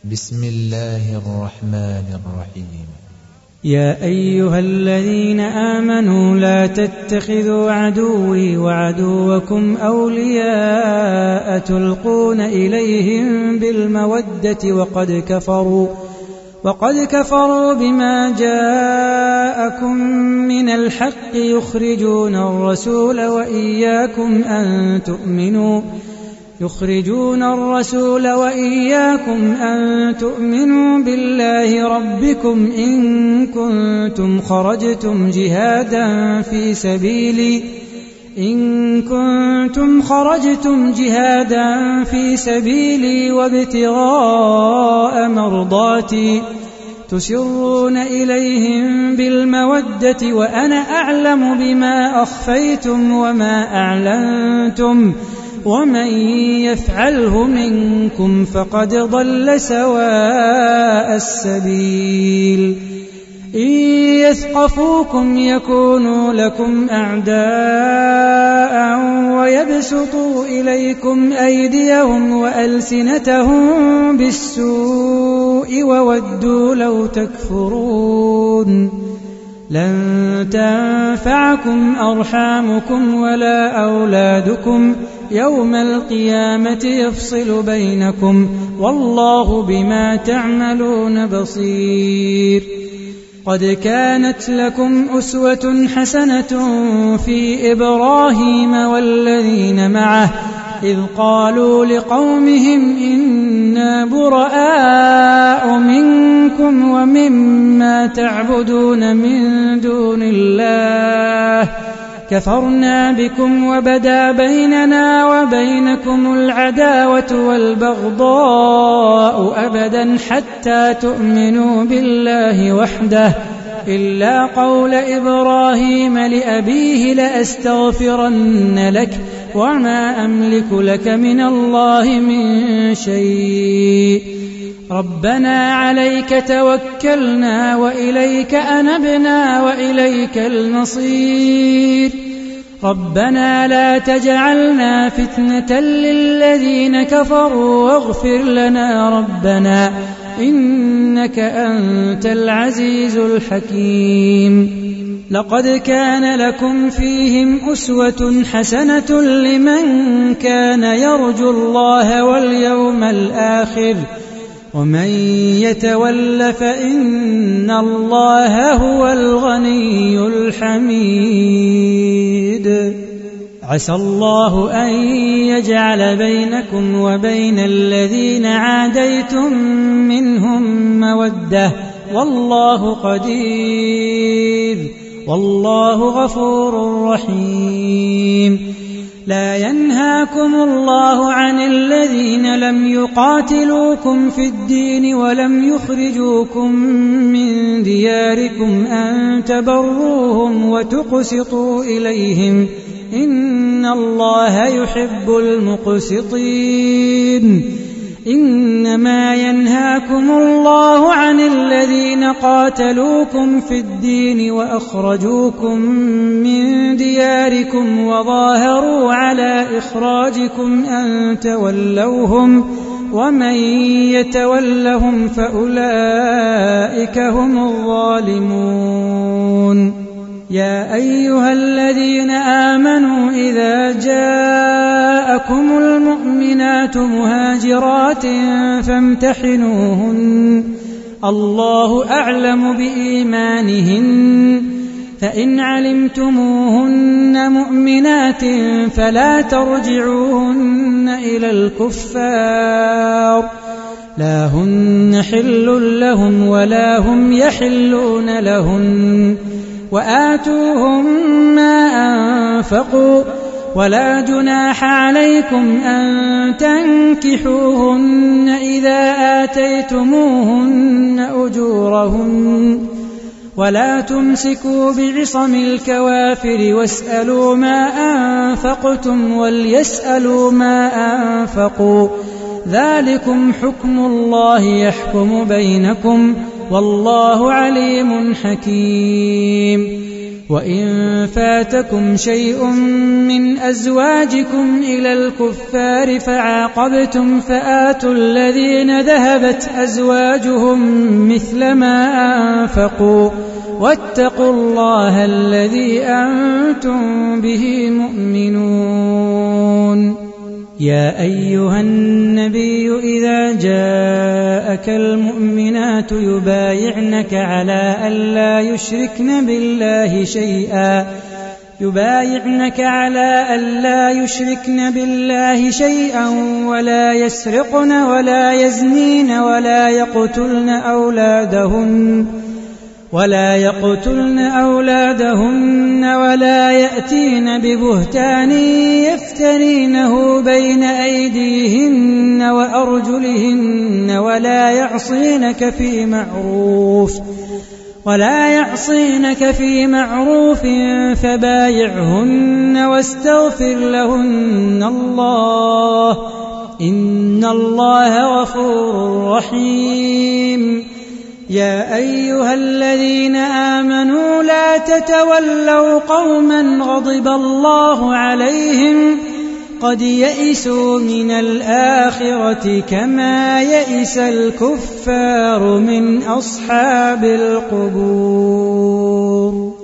بسم الله الرحمن الرحيم. يا أيها الذين آمنوا لا تتخذوا عدوي وعدوكم أولياء تلقون إليهم بالمودة وقد كفروا بما جاءكم من الحق يخرجون الرسول وإياكم أن تؤمنوا بالله ربكم إن كنتم خرجتم جهادا في سبيلي وابتغاء مرضاتي تسرون إليهم بالمودة وأنا أعلم بما أخفيتم وما أعلنتم ومن يفعله منكم فقد ضل سواء السبيل. إن يثقفوكم يكونوا لكم أعداء ويبسطوا إليكم أيديهم وألسنتهم بالسوء وودوا لو تكفرون. لن تنفعكم أرحامكم ولا أولادكم يوم القيامة يفصل بينكم والله بما تعملون بصير. قد كانت لكم أسوة حسنة في إبراهيم والذين معه إذ قالوا لقومهم إنا براء منكم ومما تعبدون من دون الله كفرنا بكم وبدا بيننا وبينكم العداوة والبغضاء أبدا حتى تؤمنوا بالله وحده إلا قول إبراهيم لأبيه لأستغفرن لك وما أملك لك من الله من شيء ربنا عليك توكلنا وإليك أنبنا وإليك المصير. ربنا لا تجعلنا فتنة للذين كفروا واغفر لنا ربنا إنك أنت العزيز الحكيم. لقد كان لكم فيهم أسوة حسنة لمن كان يرجو الله واليوم الآخر ومن يتول فإن الله هو الغني الحميد. عسى الله أن يجعل بينكم وبين الذين عاديتم منهم مودة والله قدير والله غفور رحيم. لا ينهاكم الله عن الذين لم يقاتلوكم في الدين ولم يخرجوكم من دياركم أن تبروهم وتقسطوا إليهم إن الله يحب المقسطين. إنما ينهاكم الله عن الذين قاتلوكم في الدين وأخرجوكم من دياركم وظاهروا على إخراجكم أن تولوهم ومن يتولهم فأولئك هم الظالمون. يا أيها الذين آمنوا إذا جاءكم المؤمنات مهاجرات فامتحنوهن الله أعلم بإيمانهن فإن علمتموهن مؤمنات فلا ترجعوهن إلى الكفار لا هن حل لهم ولا هم يحلون لهن وآتوهم ما أنفقوا ولا جناح عليكم أن تنكحوهن إذا آتيتموهن أجورهن ولا تمسكوا بعصم الكوافر واسألوا ما أنفقتم وليسألوا ما أنفقوا ذلكم حكم الله يحكم بينكم والله عليم حكيم. وإن فاتكم شيء من أزواجكم إلى الكفار فعاقبتم فآتوا الذين ذهبت أزواجهم مثل ما أنفقوا واتقوا الله الذي أنتم به مؤمنون. يا أيها النبي إذا جاءك المؤمنات يبايعنك على ألا يشركن بالله شيئا ولا يسرقن ولا يزنين ولا يقتلن أولادهن ولا يأتين ببهتان يفترينه بين أيديهن وأرجلهن ولا يعصينك في معروف فبايعهن واستغفر لهن الله إن الله غفور رحيم. يا أيها الذين آمنوا لا تتولوا قوما غضب الله عليهم قد يئسوا من الآخرة كما يئس الكفار من أصحاب القبور.